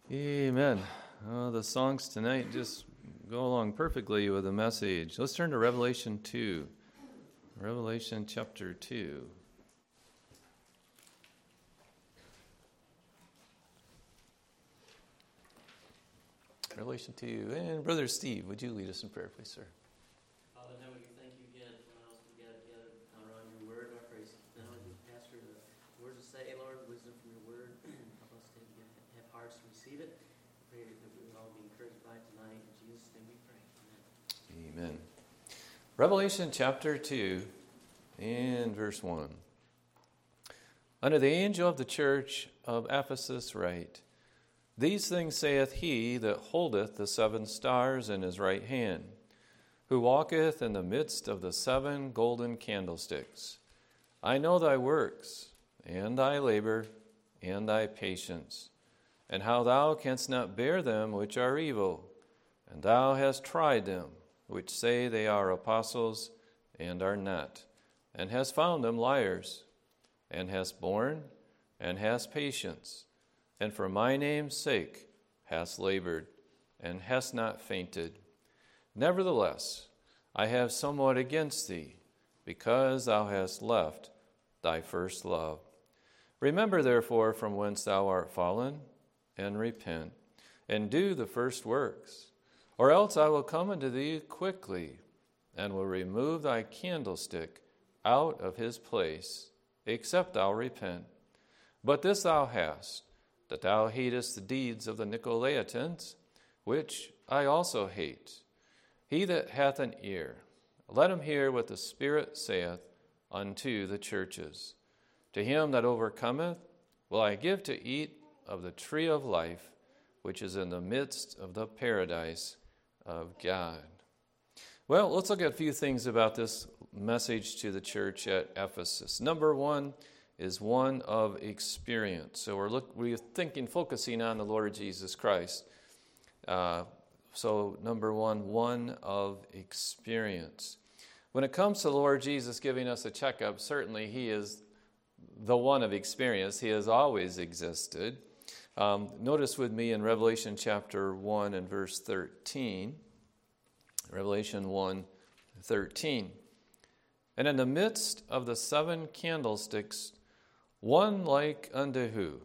Amen. The songs tonight just go along perfectly with the message. Let's turn to Revelation 2. Revelation chapter 2. Revelation 2. And Brother Steve, would you lead us in prayer, please, sir? Father, now we thank you again for allowing us to gather together around your word. I pray now as we pastor the word to say, Lord, wisdom from your word. Help us to have hearts to receive it. I pray that we will all be encouraged by it tonight. In Jesus' name we pray. Amen. Amen. Revelation chapter 2 and verse 1. Unto the angel of the church of Ephesus write, These things saith he that holdeth the 7 stars in his right hand, who walketh in the midst of the 7 golden candlesticks. I know thy works, and thy labor, and thy patience, and how thou canst not bear them which are evil, and thou hast tried them, which say they are apostles, and are not, and hast found them liars, and hast borne, and hast patience, and for my name's sake hast labored, and hast not fainted. Nevertheless, I have somewhat against thee, because thou hast left thy first love. Remember therefore from whence thou art fallen, and repent, and do the first works. Or else I will come unto thee quickly, and will remove thy candlestick out of his place, except thou repent. But this thou hast, that thou hatest the deeds of the Nicolaitans, which I also hate. He that hath an ear, let him hear what the Spirit saith unto the churches. To him that overcometh will I give to eat of the tree of life, which is in the midst of the paradise of God. Well, let's look at a few things about this message to the church at Ephesus. Number one is one of experience. So we're focusing on the Lord Jesus Christ. So number one of experience. When it comes to the Lord Jesus giving us a checkup, certainly he is the one of experience. He has always existed. Notice with me in Revelation chapter 1 and verse 13. Revelation 1:13. And in the midst of the 7 candlesticks, one like unto who?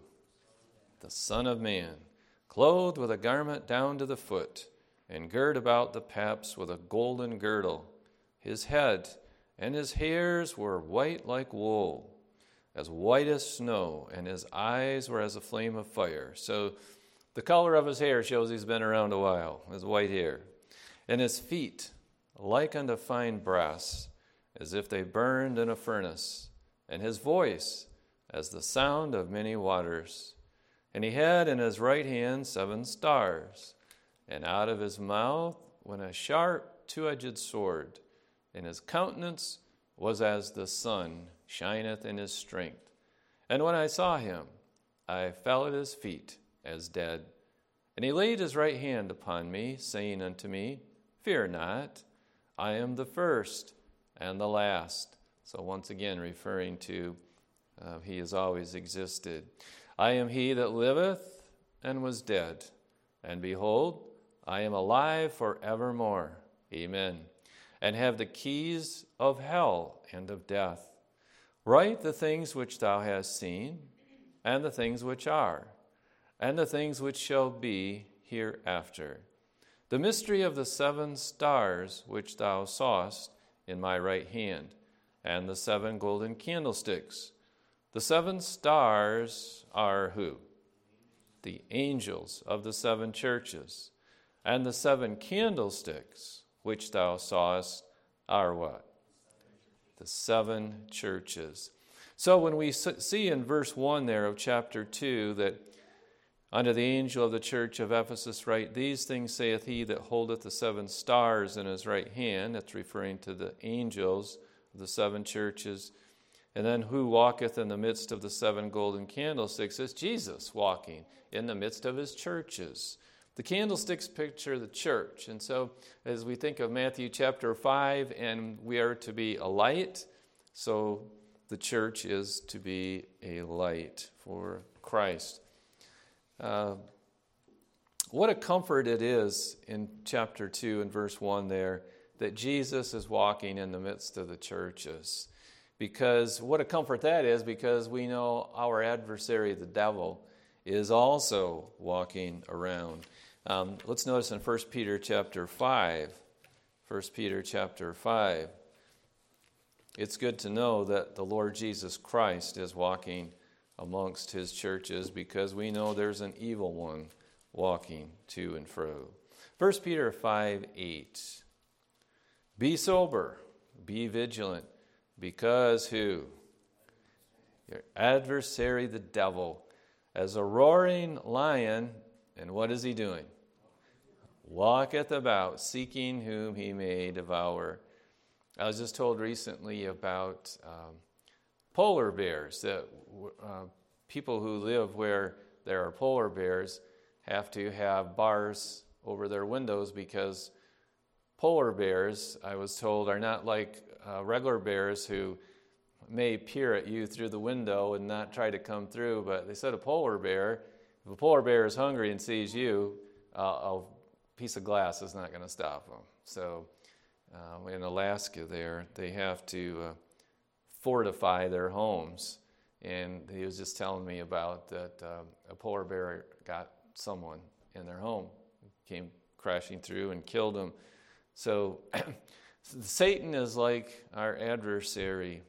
The Son of Man, clothed with a garment down to the foot, and girt about the paps with a golden girdle. His head and his hairs were white like wool, as white as snow, and his eyes were as a flame of fire. So the color of his hair shows he's been around a while, his white hair. And his feet like unto fine brass, as if they burned in a furnace, and his voice as the sound of many waters. And he had in his right hand 7 stars, and out of his mouth went a sharp 2-edged sword, and his countenance was as the sun shineth in his strength. And when I saw him, I fell at his feet as dead. And he laid his right hand upon me, saying unto me, Fear not, I am the first and the last. So once again referring to he has always existed. I am he that liveth and was dead, and behold, I am alive forevermore. Amen. And have the keys of hell and of death. Write the things which thou hast seen, and the things which are, and the things which shall be hereafter. The mystery of the 7 stars which thou sawest in my right hand, and the 7 golden candlesticks. The 7 stars are who? The angels of the 7 churches. And the 7 candlesticks which thou sawest are what? The 7 churches. So when we see in verse 1 there of chapter 2 that unto the angel of the church of Ephesus write, These things saith he that holdeth the 7 stars in his right hand. That's referring to the angels of the 7 churches. And then who walketh in the midst of the 7 golden candlesticks? It's Jesus walking in the midst of his churches. The candlesticks picture the church. And so as we think of Matthew chapter 5, and we are to be a light, so the church is to be a light for Christ. what a comfort it is in chapter 2 and verse 1 there that Jesus is walking in the midst of the churches. Because what a comfort that is, because we know our adversary, the devil, is also walking around. Let's notice in 1 Peter chapter 5. 1 Peter chapter 5. It's good to know that the Lord Jesus Christ is walking amongst his churches, because we know there's an evil one walking to and fro. 1 Peter 5:8. Be sober, be vigilant, because who? Your adversary, the devil, as a roaring lion, and what is he doing? Walketh about, seeking whom he may devour. I was just told recently about polar bears, that people who live where there are polar bears have to have bars over their windows, because polar bears, I was told, are not like regular bears who may peer at you through the window and not try to come through. But they said if a polar bear is hungry and sees you, a piece of glass is not going to stop them. So in Alaska there, they have to fortify their homes. And he was just telling me about that a polar bear got someone in their home, came crashing through and killed them. So Satan is like our adversary.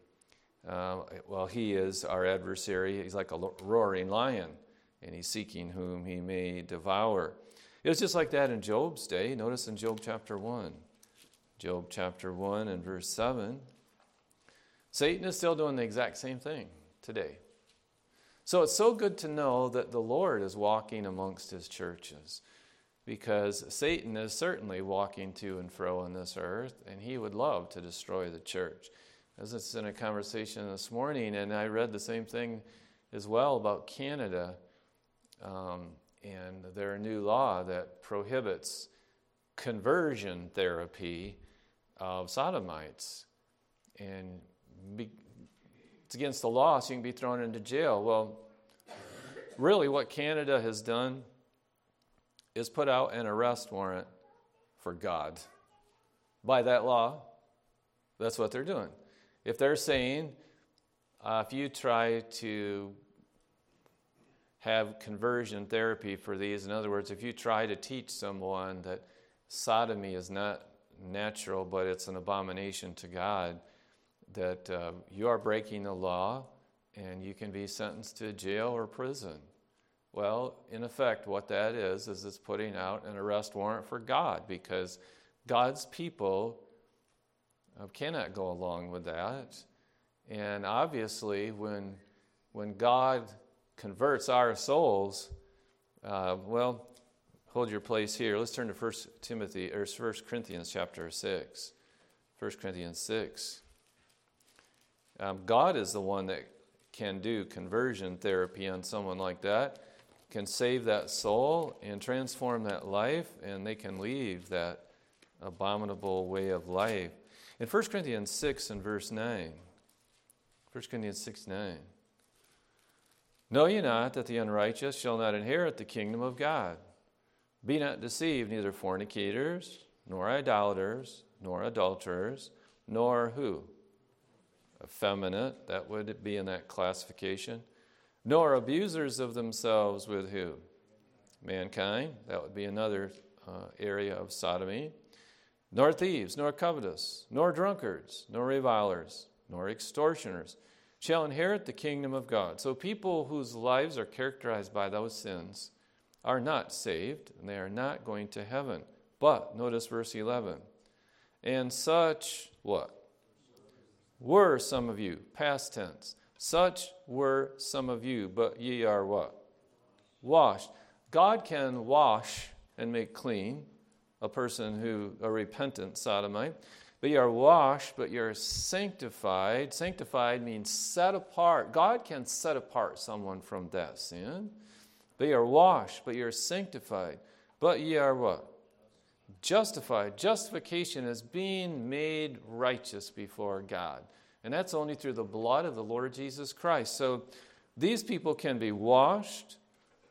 He is our adversary. He's like a roaring lion, and he's seeking whom he may devour. It was just like that in Job's day. Notice in Job chapter 1. Job chapter 1 and verse 7. Satan is still doing the exact same thing today. So it's so good to know that the Lord is walking amongst his churches, because Satan is certainly walking to and fro on this earth, and he would love to destroy the church. I was in a conversation this morning, and I read the same thing as well about Canada and their new law that prohibits conversion therapy of sodomites. And it's against the law, so you can be thrown into jail. Well, really what Canada has done is put out an arrest warrant for God. By that law, that's what they're doing. If they're saying, if you try to have conversion therapy for these, in other words, if you try to teach someone that sodomy is not natural, but it's an abomination to God, that you are breaking the law and you can be sentenced to jail or prison. Well, in effect, what that is it's putting out an arrest warrant for God, because God's people cannot go along with that. And obviously, when God converts our souls, hold your place here. Let's turn to 1 Corinthians chapter 6. 1 Corinthians 6. God is the one that can do conversion therapy on someone like that, can save that soul and transform that life, and they can leave that abominable way of life. In 1 Corinthians 6 and verse 9, 1 Corinthians 6:9, know ye not that the unrighteous shall not inherit the kingdom of God? Be not deceived, neither fornicators, nor idolaters, nor adulterers, nor who? Effeminate, that would be in that classification. Nor abusers of themselves with who? Mankind, that would be another area of sodomy. Nor thieves, nor covetous, nor drunkards, nor revilers, nor extortioners shall inherit the kingdom of God. So people whose lives are characterized by those sins are not saved, and they are not going to heaven. But, notice verse 11, and such, what? Were some of you, past tense. Such were some of you, but ye are what? Washed. God can wash and make clean a repentant sodomite. But you are washed, but you're sanctified. Sanctified means set apart. God can set apart someone from that sin. But you are washed, but you're sanctified. But ye are what? Justified. Justification is being made righteous before God. And that's only through the blood of the Lord Jesus Christ. So these people can be washed,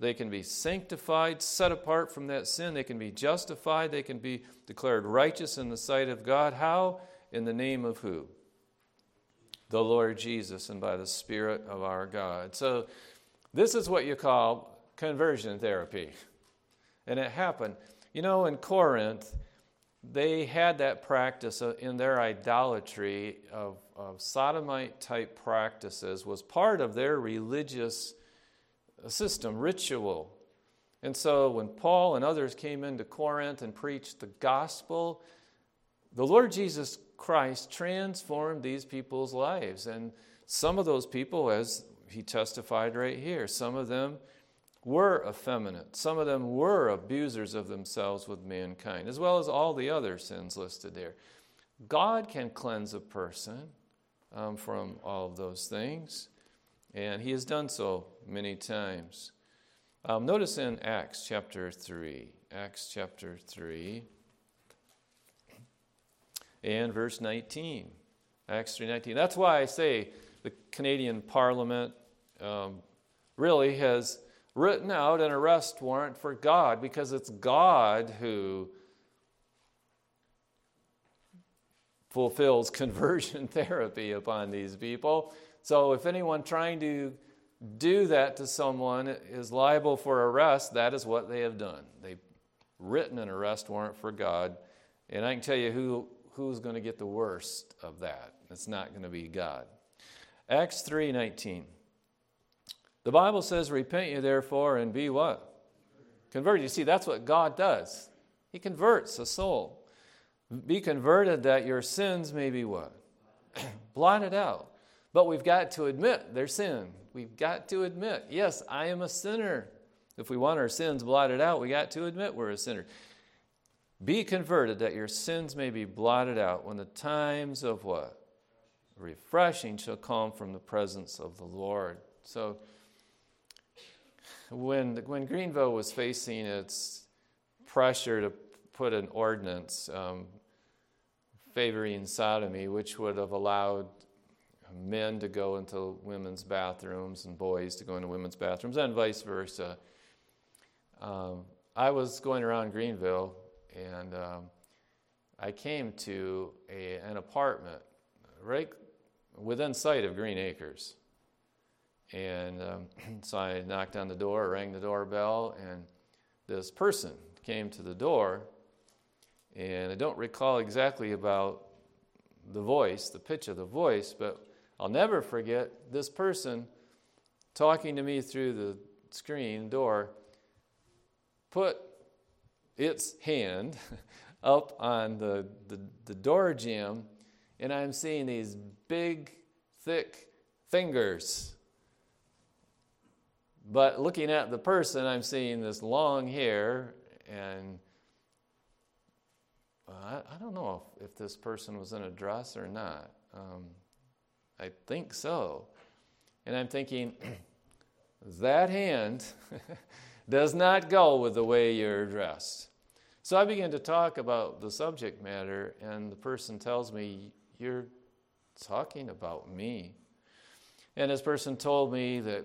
They can be sanctified, set apart from that sin. They can be justified. They can be declared righteous in the sight of God. How? In the name of who? The Lord Jesus, and by the Spirit of our God. So this is what you call conversion therapy. And it happened. You know, in Corinth, they had that practice in their idolatry of sodomite-type practices was part of their religious system, ritual. And so when Paul and others came into Corinth and preached the gospel, the Lord Jesus Christ transformed these people's lives. And some of those people, as he testified right here, some of them were effeminate. Some of them were abusers of themselves with mankind, as well as all the other sins listed there. God can cleanse a person from all of those things, and he has done so many times. Notice in Acts chapter 3, and verse 19. Acts 3:19. That's why I say the Canadian Parliament really has written out an arrest warrant for God, because it's God who fulfills conversion therapy upon these people. So if anyone trying to do that to someone is liable for arrest, that is what they have done. They've written an arrest warrant for God, and I can tell you who's going to get the worst of that. It's not going to be God. Acts 3:19. The Bible says, repent ye therefore and be what? Converted. You see, that's what God does. He converts a soul. Be converted that your sins may be what? Blotted out. But we've got to admit their sin. We've got to admit, yes, I am a sinner. If we want our sins blotted out, we got to admit we're a sinner. Be converted that your sins may be blotted out when the times of what? Refreshing shall come from the presence of the Lord. So when Greenville was facing its pressure to put an ordinance favoring sodomy, which would have allowed men to go into women's bathrooms and boys to go into women's bathrooms and vice versa, I was going around Greenville, and I came to an apartment right within sight of Green Acres. And so I knocked on the door, rang the doorbell, and this person came to the door. And I don't recall exactly about the voice, the pitch of the voice, but I'll never forget this person talking to me through the screen door put its hand up on the door jamb, and I'm seeing these big, thick fingers. But looking at the person, I'm seeing this long hair, and I don't know if this person was in a dress or not. I think so. And I'm thinking, that hand does not go with the way you're dressed. So I begin to talk about the subject matter, and the person tells me, you're talking about me. And this person told me that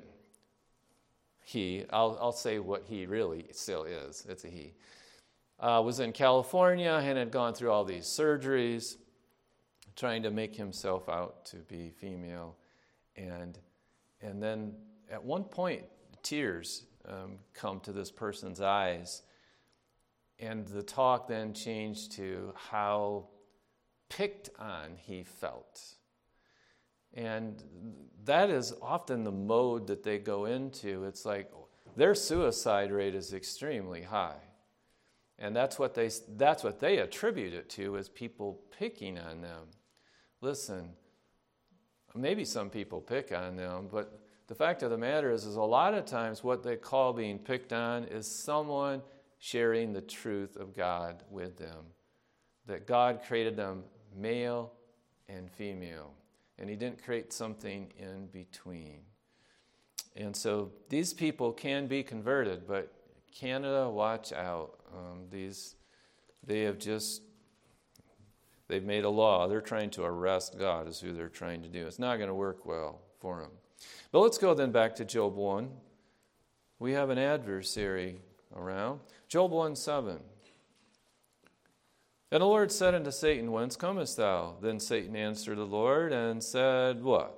I'll say what he really still is, it's a he, was in California and had gone through all these surgeries, trying to make himself out to be female. And then at one point, tears come to this person's eyes. And the talk then changed to how picked on he felt. And that is often the mode that they go into. It's like their suicide rate is extremely high. And that's what they attribute it to, is people picking on them. Listen, maybe some people pick on them, but the fact of the matter is a lot of times what they call being picked on is someone sharing the truth of God with them. That God created them male and female, and he didn't create something in between. And so these people can be converted, but Canada, watch out. They've made a law. They're trying to arrest God is who they're trying to do. It's not going to work well for them. But let's go then back to Job 1. We have an adversary around. Job 1:7. And the Lord said unto Satan, Whence comest thou? Then Satan answered the Lord and said, what?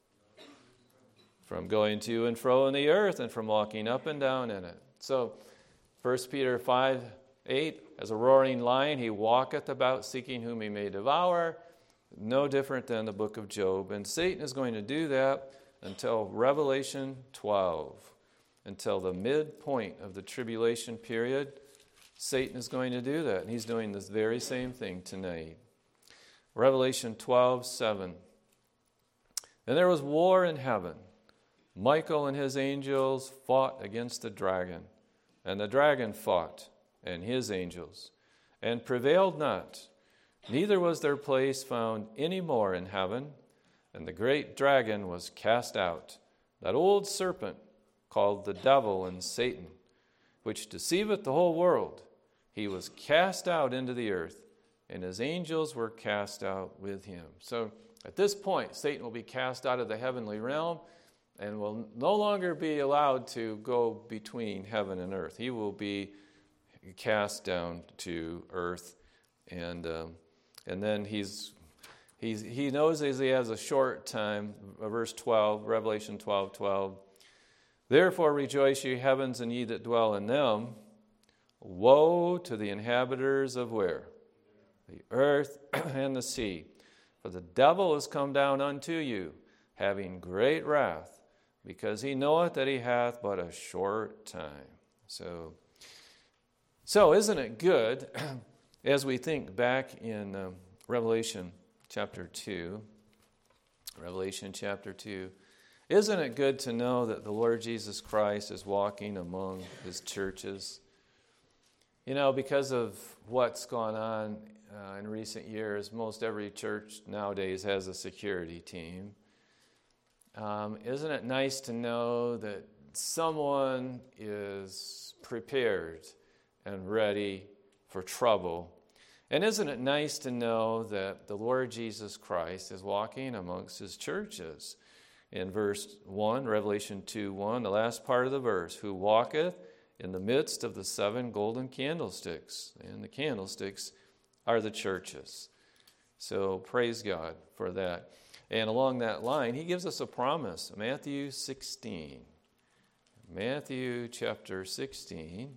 From going to and fro in the earth and from walking up and down in it. So 1 Peter 5:8, as a roaring lion, he walketh about seeking whom he may devour. No different than the book of Job. And Satan is going to do that until Revelation 12. Until the midpoint of the tribulation period, Satan is going to do that. And he's doing this very same thing tonight. Revelation 12:7. And there was war in heaven. Michael and his angels fought against the dragon. And the dragon fought, and his angels, and prevailed not. Neither was their place found any more in heaven. And the great dragon was cast out, that old serpent called the devil and Satan, which deceiveth the whole world. He was cast out into the earth, and his angels were cast out with him. So at this point, Satan will be cast out of the heavenly realm and will no longer be allowed to go between heaven and earth. He will be cast down to earth, and then he knows as he has a short time. Verse 12, Revelation 12:12. Therefore rejoice, ye heavens, and ye that dwell in them. Woe to the inhabitants of where? The earth and the sea. For the devil is come down unto you, having great wrath, because he knoweth that he hath but a short time. So isn't it good, as we think back in Revelation chapter 2, isn't it good to know that the Lord Jesus Christ is walking among his churches? You know, because of what's gone on in recent years, most every church nowadays has a security team. Isn't it nice to know that someone is prepared and ready for trouble? And isn't it nice to know that the Lord Jesus Christ is walking amongst his churches? In verse 1, Revelation 2:1, the last part of the verse, who walketh in the midst of the 7 golden candlesticks. And the candlesticks are the churches. So praise God for that. And along that line, he gives us a promise. Matthew 16. Matthew chapter 16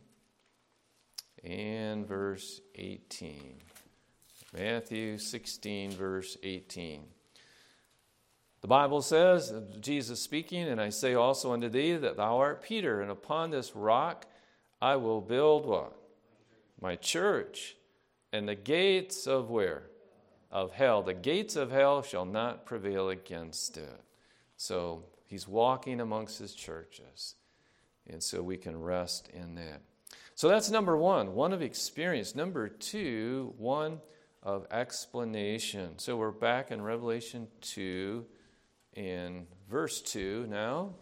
and verse 18. Matthew 16, verse 18. The Bible says, Jesus speaking, and I say also unto thee that thou art Peter, and upon this rock I will build what? My church. And the gates of where? Of hell. The gates of hell shall not prevail against it. So he's walking amongst his churches. And so we can rest in that. So that's number one of experience. Number 2, one of explanation. So we're back in Revelation 2 in verse 2 now.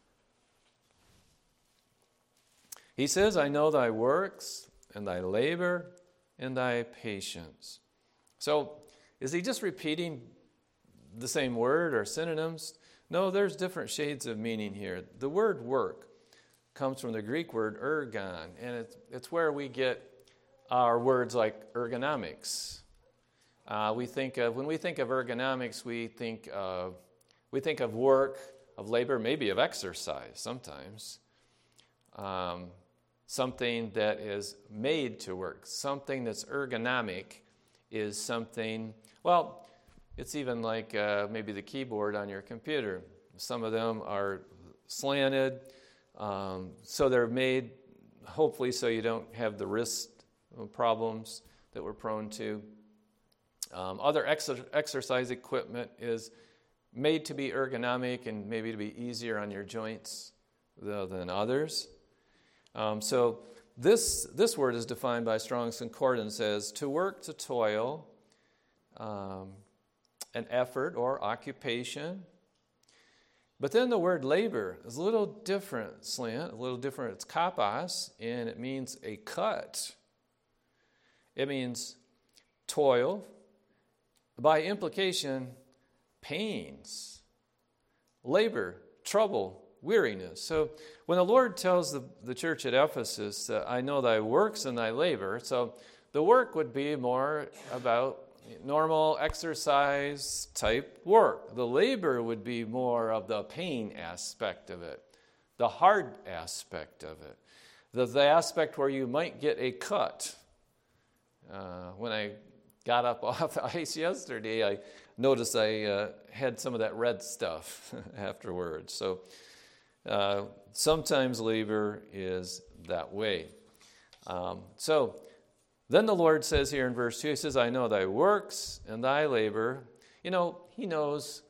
He says, I know thy works and thy labor and thy patience. So is he just repeating the same word or synonyms? No, there's different shades of meaning here. The word work comes from the Greek word ergon, and it's where we get our words like ergonomics. When we think of ergonomics, we think of work, of labor, maybe of exercise sometimes. Something that is made to work. Something that's ergonomic is something, well, it's even like maybe the keyboard on your computer. Some of them are slanted, so they're made hopefully so you don't have the wrist problems that we're prone to. Other exercise equipment is made to be ergonomic and maybe to be easier on your joints than others. So this word is defined by Strong's Concordance as to work, to toil, an effort or occupation. But then the word labor is a little different, slant, a little different. It's kapos, and it means a cut. It means toil. By implication, pains, labor, trouble, weariness. So when the Lord tells the church at Ephesus that I know thy works and thy labor, so the work would be more about normal exercise type work. The labor would be more of the pain aspect of it, the hard aspect of it, the aspect where you might get a cut. When I got up off the ice yesterday, I noticed I had some of that red stuff afterwards. So sometimes labor is that way. So then the Lord says here in verse 2, he says, I know thy works and thy labor. You know, he knows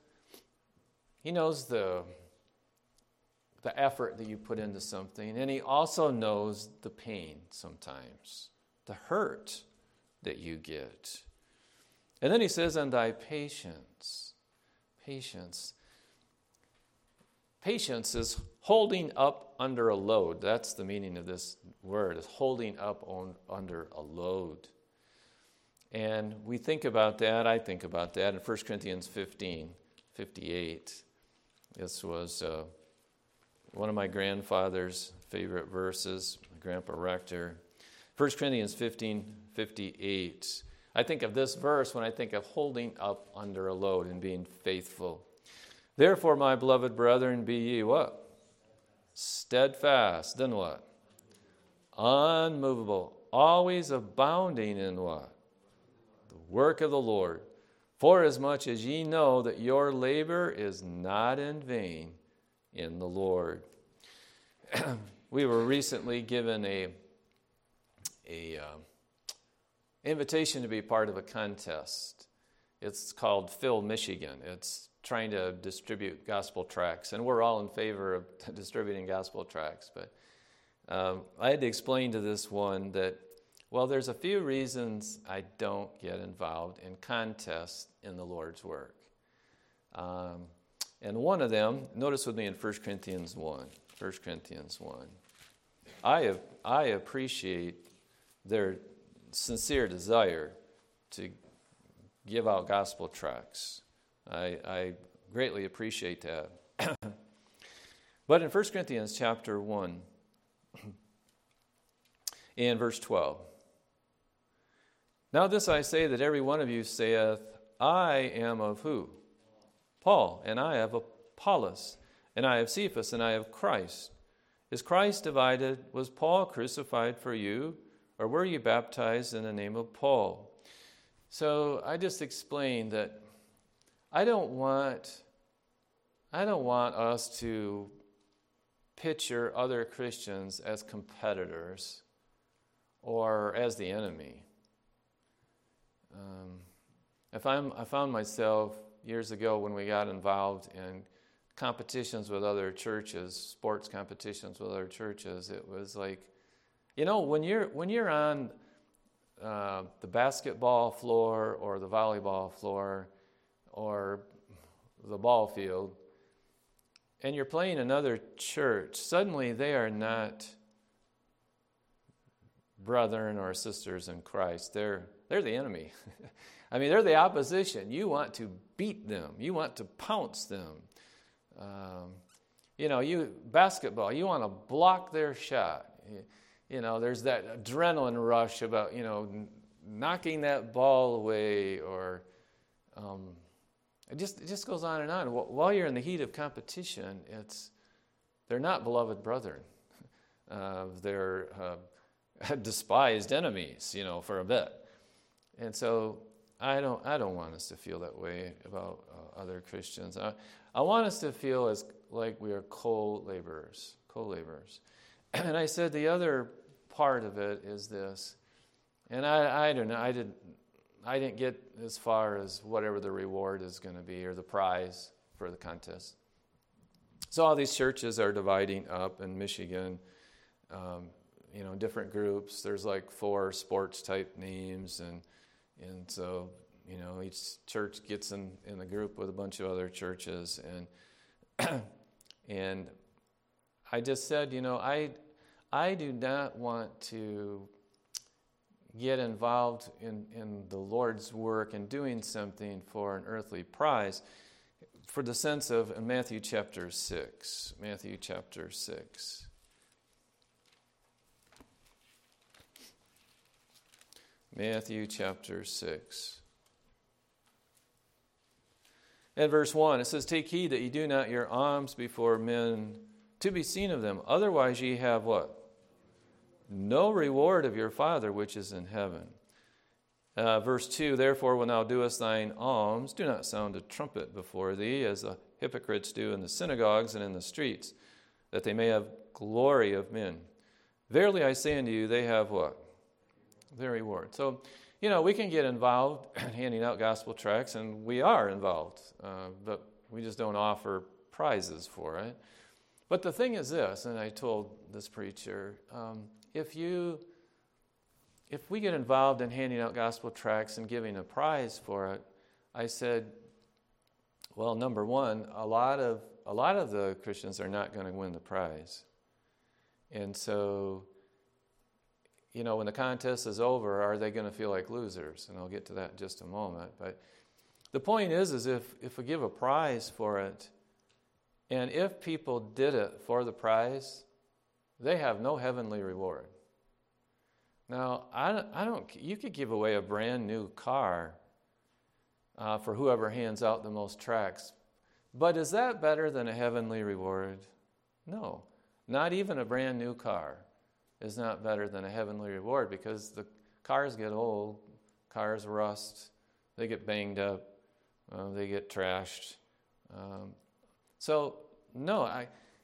the effort that you put into something, and he also knows the pain sometimes, the hurt that you get. And then he says, and thy patience. Patience. Patience is holding up under a load. That's the meaning of this word, is holding up under a load. And we think about that, I think about that in 1 Corinthians 15:58. This was one of my grandfather's favorite verses, my Grandpa Rector. 1 Corinthians 15:58. I think of this verse when I think of holding up under a load and being faithful. Therefore, my beloved brethren, be ye what? Steadfast. Then what? Unmovable. Always abounding in what? The work of the Lord. Forasmuch as ye know that your labor is not in vain in the Lord. We were recently given a invitation to be part of a contest. It's called Fill Michigan. It's trying to distribute gospel tracts, and we're all in favor of distributing gospel tracts. But I had to explain to this one that, well, there's a few reasons I don't get involved in contests in the Lord's work. And one of them, notice with me in 1 Corinthians 1. 1 Corinthians 1. I appreciate their sincere desire to give out gospel tracts. I greatly appreciate that. But in 1 Corinthians chapter 1, in verse 12, now this I say, that every one of you saith, I am of who? Paul, and I have Apollos, and I have Cephas, and I have Christ. Is Christ divided? Was Paul crucified for you? Or were you baptized in the name of Paul? So I just explained that I don't want us to picture other Christians as competitors or as the enemy. I found myself years ago when we got involved in competitions with other churches, sports competitions with other churches. It was like, you know, when you're on the basketball floor or the volleyball floor or the ball field, and you're playing another church, suddenly they are not brethren or sisters in Christ. They're the enemy. I mean, they're the opposition. You want to beat them. You want to pounce them. Basketball, you want to block their shot. You know, there's that adrenaline rush about, knocking that ball away, or it just goes on and on. While you're in the heat of competition, they're not beloved brethren. They're despised enemies, for a bit. And so I don't want us to feel that way about other Christians. I want us to feel as like we are co-laborers. And I said the other part of it is this, and I don't know, I didn't get as far as whatever the reward is going to be or the prize for the contest. So all these churches are dividing up in Michigan, different groups. There's like 4 sports type names, and so each church gets in a group with a bunch of other churches, and and I just said, I do not want to get involved in the Lord's work and doing something for an earthly prize. for the sense of Matthew chapter 6. Matthew chapter 6. Matthew chapter 6. At verse 1, it says, "Take heed that ye do not your alms before men to be seen of them. Otherwise ye have" what? "No reward of your Father which is in heaven." Verse 2, "Therefore when thou doest thine alms, do not sound a trumpet before thee, as the hypocrites do in the synagogues and in the streets, that they may have glory of men. Verily I say unto you, they have" what? "Their reward." So, we can get involved in handing out gospel tracts, and we are involved, but we just don't offer prizes for it. But the thing is this, and I told this preacher, if we get involved in handing out gospel tracts and giving a prize for it, I said, well, number one, a lot of the Christians are not going to win the prize. And so, when the contest is over, are they going to feel like losers? And I'll get to that in just a moment. But the point is if we give a prize for it, and if people did it for the prize, they have no heavenly reward. Now, you could give away a brand new car for whoever hands out the most tracts. But is that better than a heavenly reward? No. Not even a brand new car is not better than a heavenly reward, because the cars get old, cars rust, they get banged up, they get trashed. So, no,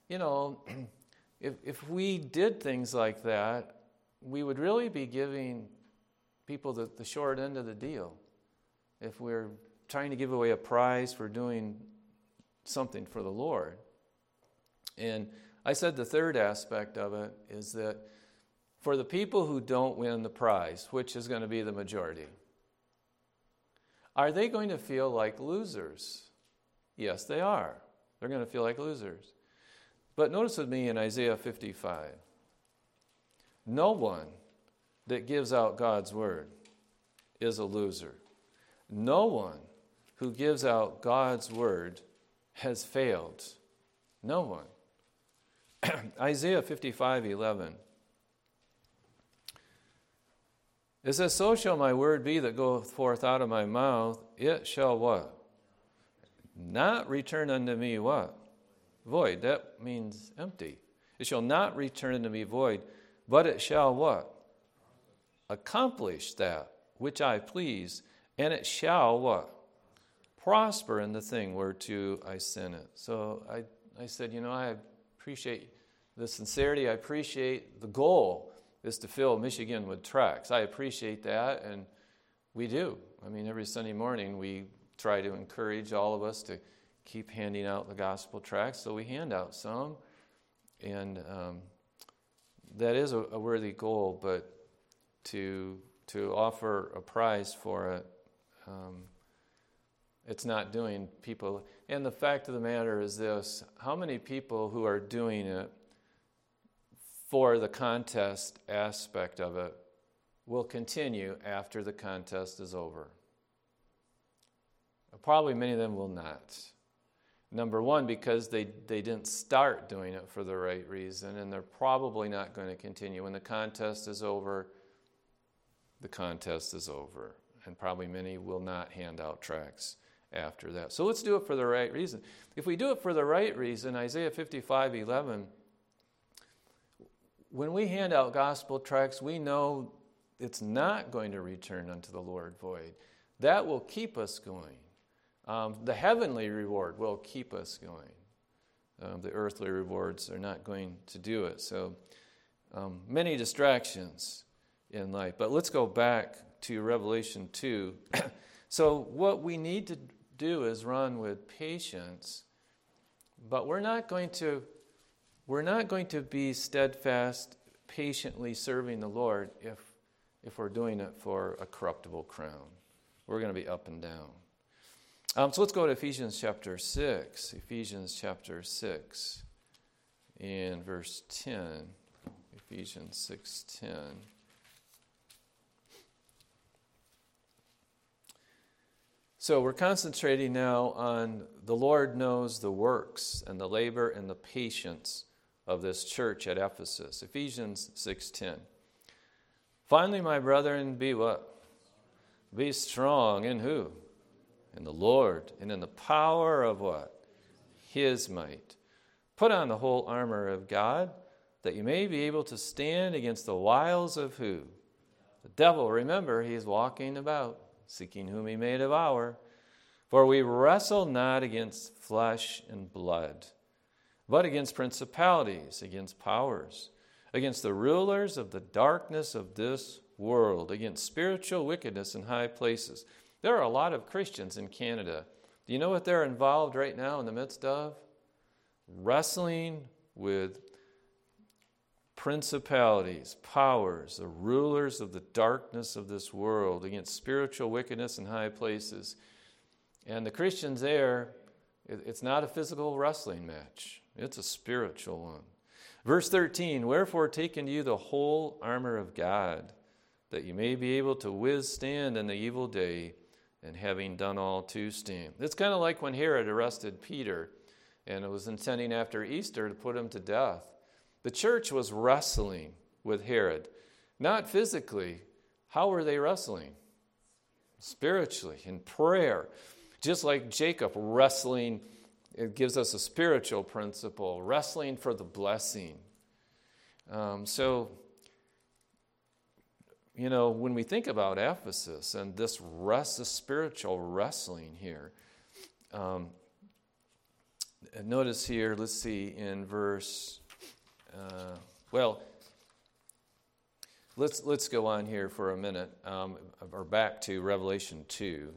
if we did things like that, we would really be giving people the short end of the deal if we're trying to give away a prize for doing something for the Lord. And I said the third aspect of it is that for the people who don't win the prize, which is going to be the majority, are they going to feel like losers? Yes, they are. They're going to feel like losers. But notice with me in Isaiah 55. No one that gives out God's word is a loser. No one who gives out God's word has failed. No one. Isaiah 55:11. It says, "So shall my word be that goeth forth out of my mouth, it shall" what? "Not return unto me" what? "Void." That means empty. "It shall not return unto me void, but it shall" what? "Accomplish that which I please, and it shall" what? "Prosper in the thing whereto I sent it." So I said, I appreciate the sincerity. I appreciate the goal is to fill Michigan with tracts. I appreciate that, and we do. Every Sunday morning we try to encourage all of us to keep handing out the gospel tracts, so we hand out some, and that is a worthy goal, but to offer a prize for it, it's not doing people. And the fact of the matter is this: how many people who are doing it for the contest aspect of it will continue after the contest is over? Probably many of them will not. Number one, because they didn't start doing it for the right reason, and they're probably not going to continue. When the contest is over, the contest is over. And probably many will not hand out tracts after that. So let's do it for the right reason. If we do it for the right reason, Isaiah 55:11, when we hand out gospel tracts, we know it's not going to return unto the Lord void. That will keep us going. The heavenly reward will keep us going. The earthly rewards are not going to do it. So many distractions in life. But let's go back to Revelation 2. So what we need to do is run with patience, but we're not going to be steadfast, patiently serving the Lord if we're doing it for a corruptible crown. We're going to be up and down. So let's go to Ephesians chapter 6. Ephesians chapter 6 and verse 10. Ephesians 6:10. So we're concentrating now on the Lord knows the works and the labor and the patience of this church at Ephesus. Ephesians 6:10. Finally, my brethren, be what? Be strong in who? In the Lord, and in the power of what? His might. Put on the whole armor of God, that you may be able to stand against the wiles of who? The devil. Remember, he is walking about, seeking whom he may devour. For we wrestle not against flesh and blood, but against principalities, against powers, against the rulers of the darkness of this world, against spiritual wickedness in high places. There are a lot of Christians in Canada. Do you know what they're involved right now in the midst of? Wrestling with principalities, powers, the rulers of the darkness of this world, against spiritual wickedness in high places. And the Christians there, it's not a physical wrestling match. It's a spiritual one. Verse 13, wherefore take unto you the whole armor of God, that you may be able to withstand in the evil day, and having done all to stand. It's kind of like when Herod arrested Peter, and it was intending after Easter to put him to death. The church was wrestling with Herod, not physically. How were they wrestling? Spiritually, in prayer. Just like Jacob wrestling, it gives us a spiritual principle, wrestling for the blessing. When we think about Ephesus and this spiritual wrestling here, notice here, let's see, in verse, let's go on here for a minute, or back to Revelation 2.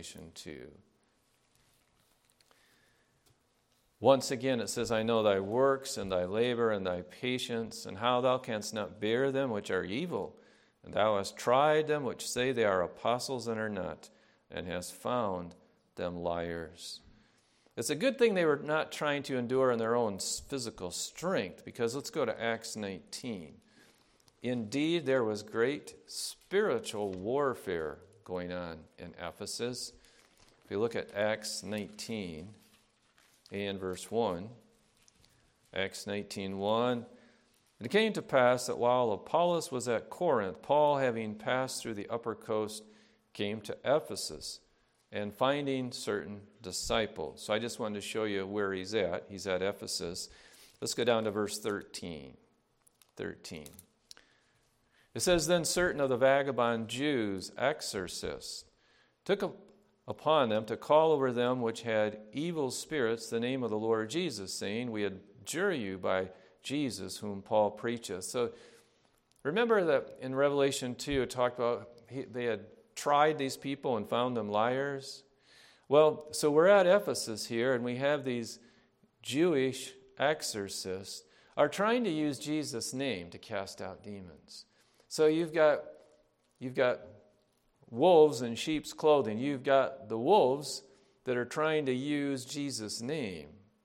Once again, it says, I know thy works and thy labor and thy patience, and how thou canst not bear them which are evil. And thou hast tried them which say they are apostles and are not, and hast found them liars. It's a good thing they were not trying to endure in their own physical strength, because let's go to Acts 19. Indeed, there was great spiritual warfare going on in Ephesus. If you look at Acts 19 and verse 1, Acts 19:1. And it came to pass that while Apollos was at Corinth, Paul, having passed through the upper coast, came to Ephesus, and finding certain disciples. So I just wanted to show you where he's at. He's at Ephesus. Let's go down to verse 13. It says, then certain of the vagabond Jews, exorcists, took upon them to call over them which had evil spirits the name of the Lord Jesus, saying, we adjure you by Jesus, whom Paul preacheth. So remember that in Revelation 2, it talked about they had tried these people and found them liars. Well, so we're at Ephesus here, and we have these Jewish exorcists are trying to use Jesus' name to cast out demons. So you've got wolves in sheep's clothing. You've got the wolves that are trying to use Jesus' name.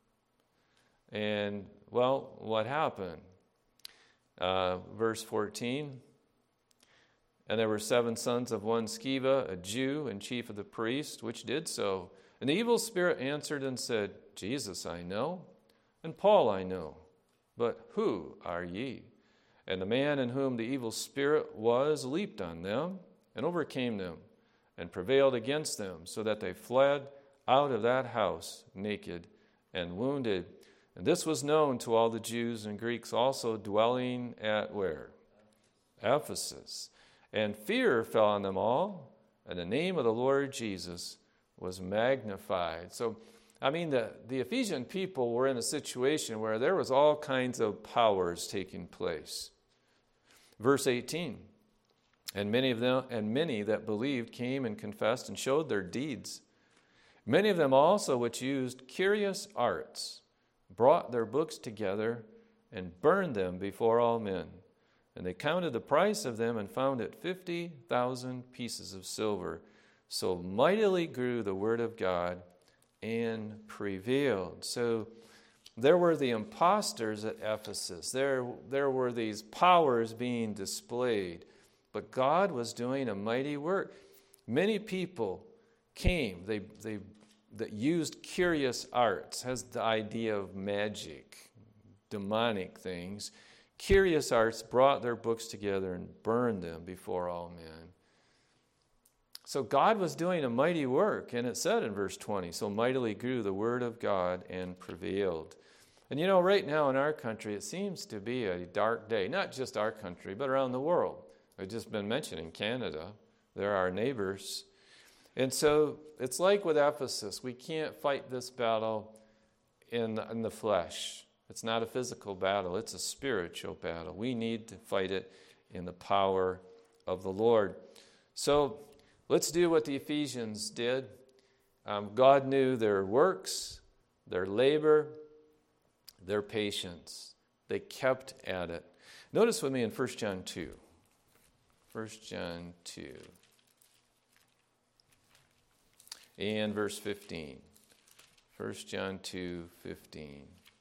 And well, what happened? Verse 14. And there were 7 sons of one Sceva, a Jew and chief of the priests, which did so. And the evil spirit answered and said, Jesus I know, and Paul I know, but who are ye? And the man in whom the evil spirit was leaped on them and overcame them and prevailed against them, so that they fled out of that house naked and wounded. And this was known to all the Jews and Greeks also dwelling at where? Ephesus. And fear fell on them all, and the name of the Lord Jesus was magnified. So, the Ephesian people were in a situation where there was all kinds of powers taking place. Verse 18, and many that believed came and confessed and showed their deeds. Many of them also which used curious arts brought their books together and burned them before all men. And they counted the price of them and found it 50,000 pieces of silver. So mightily grew the word of God and prevailed. So there were the impostors at Ephesus. There were these powers being displayed. But God was doing a mighty work. Many people came, that used curious arts, has the idea of magic, demonic things. Curious arts brought their books together and burned them before all men. So God was doing a mighty work, and it said in verse 20, so mightily grew the word of God and prevailed. And you know, right now in our country, it seems to be a dark day. Not just our country, but around the world. I've just been mentioning Canada. They're our neighbors. And so it's like with Ephesus. We can't fight this battle in the flesh. It's not a physical battle. It's a spiritual battle. We need to fight it in the power of the Lord. So let's do what the Ephesians did. God knew their works, their labor, their patience. They kept at it. Notice with me in 1 John 2. 1 John 2. And verse 15. 1 John 2:15.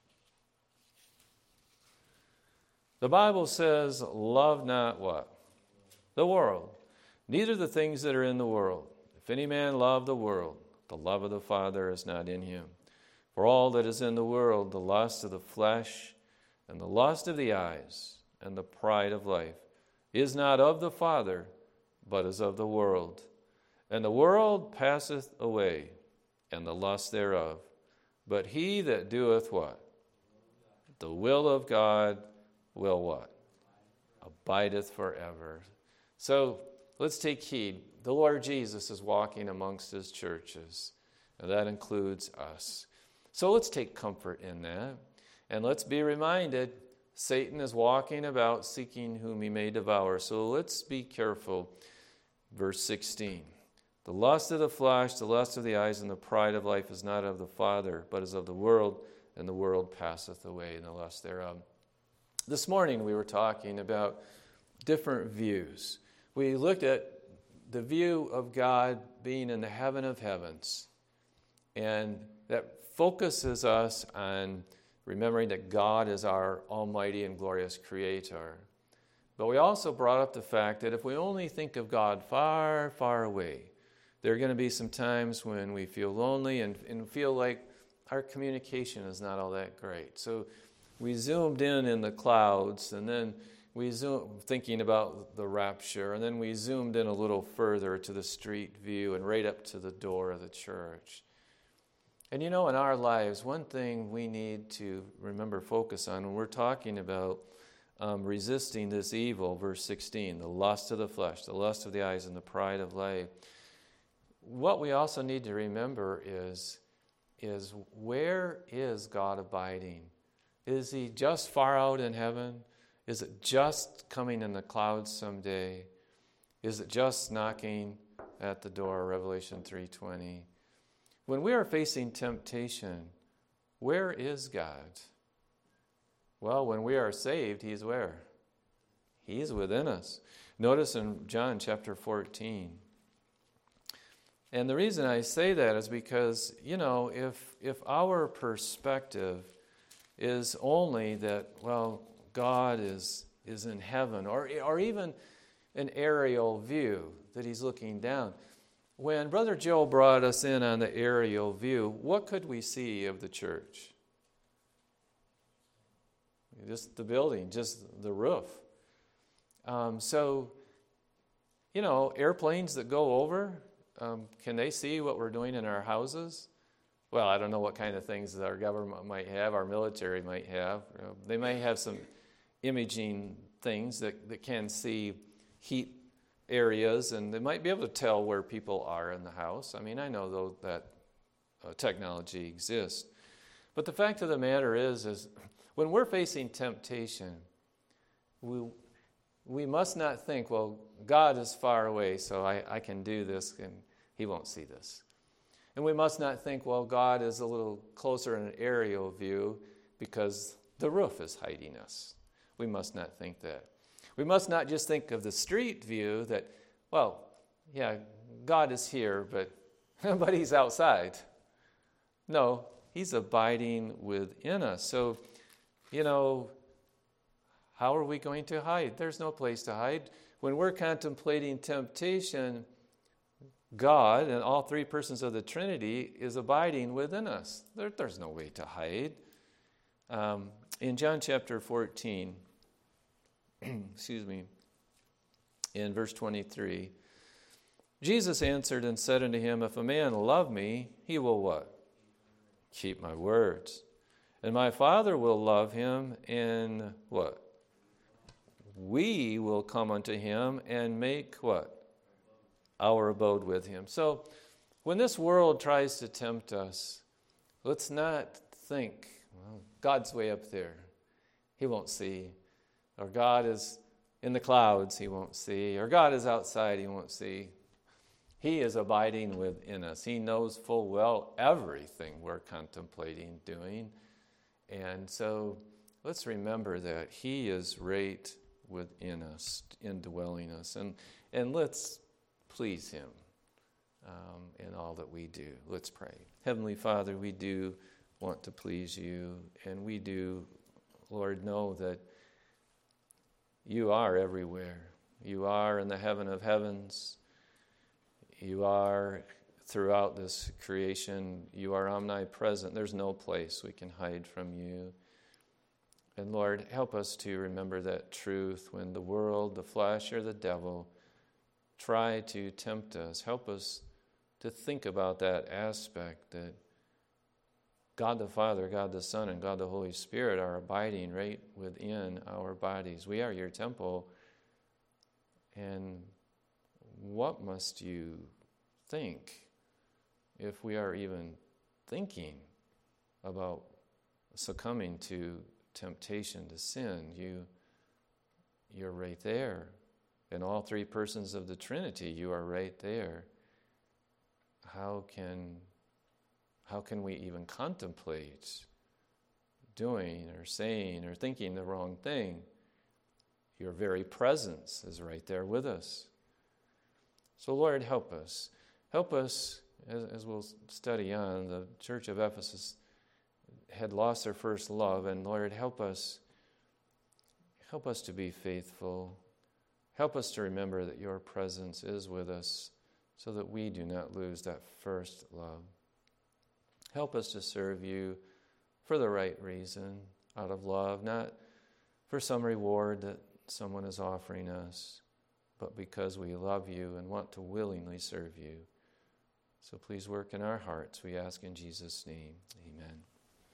The Bible says, love not what? The world. Neither the things that are in the world. If any man love the world, the love of the Father is not in him. For all that is in the world, the lust of the flesh, and the lust of the eyes, and the pride of life, is not of the Father, but is of the world. And the world passeth away, and the lust thereof. But he that doeth what? The will of God will what? Abideth forever. So let's take heed. The Lord Jesus is walking amongst his churches, and that includes us. So let's take comfort in that. And let's be reminded, Satan is walking about seeking whom he may devour. So let's be careful. Verse 16. The lust of the flesh, the lust of the eyes, and the pride of life is not of the Father, but is of the world, and the world passeth away, and the lust thereof. This morning we were talking about different views. We looked at the view of God being in the heaven of heavens, and that focuses us on remembering that God is our almighty and glorious creator. But we also brought up the fact that if we only think of God far, far away, there are going to be some times when we feel lonely and feel like our communication is not all that great. So we zoomed in the clouds, and then we zoomed thinking about the rapture, and then we zoomed in a little further to the street view and right up to the door of the church. And you know, in our lives, one thing we need to remember, focus on when we're talking about resisting this evil, verse 16, the lust of the flesh, the lust of the eyes, and the pride of life. What we also need to remember is where is God abiding? Is he just far out in heaven? Is it just coming in the clouds someday? Is it just knocking at the door, Revelation 3:20? When we are facing temptation, where is God? Well, when we are saved, he's where? He's within us. Notice in John chapter 14. And the reason I say that is because, you know, if our perspective is only that, well, God is in heaven, or even an aerial view that he's looking down. When Brother Joe brought us in on the aerial view, what could we see of the church? Just the building, just the roof. So, you know, airplanes that go over, can they see what we're doing in our houses? Well, I don't know what kind of things that our government might have, our military might have. They may have some imaging things that can see heat areas, and they might be able to tell where people are in the house. I mean, I know, though, that technology exists. But the fact of the matter is when we're facing temptation, we must not think, well, God is far away, so I can do this, and he won't see this. And we must not think, well, God is a little closer in an aerial view because the roof is hiding us. We must not think that. We must not just think of the street view that, well, yeah, God is here, but he's outside. No, he's abiding within us. So, you know, how are we going to hide? There's no place to hide. When we're contemplating temptation, God and all three persons of the Trinity is abiding within us. There's no way to hide. In John chapter 14, in verse 23, Jesus answered and said unto him, If a man love me, he will what? Keep my words. And my Father will love him, and what? We will come unto him and make what? Our abode with him. So when this world tries to tempt us, let's not think, well, God's way up there. He won't see. Or God is in the clouds. He won't see. Or God is outside. He won't see. He is abiding within us. He knows full well everything we're contemplating doing. And so let's remember that He is right within us, indwelling us. And let's please Him in all that we do. Let's pray. Heavenly Father, we do want to please You. And we do, Lord, know that You are everywhere. You are in the heaven of heavens. You are throughout this creation. You are omnipresent. There's no place we can hide from You. And Lord, help us to remember that truth when the world, the flesh, or the devil try to tempt us. Help us to think about that aspect that God the Father, God the Son, and God the Holy Spirit are abiding right within our bodies. We are Your temple. And what must You think if we are even thinking about succumbing to temptation to sin? You're right there. In all three persons of the Trinity, You are right there. How can we even contemplate doing or saying or thinking the wrong thing? Your very presence is right there with us. So Lord, help us. Help us, as we'll study on, the church of Ephesus had lost their first love, and Lord, help us to be faithful. Help us to remember that Your presence is with us so that we do not lose that first love. Help us to serve You for the right reason, out of love, not for some reward that someone is offering us, but because we love You and want to willingly serve You. So please work in our hearts, we ask in Jesus' name. Amen.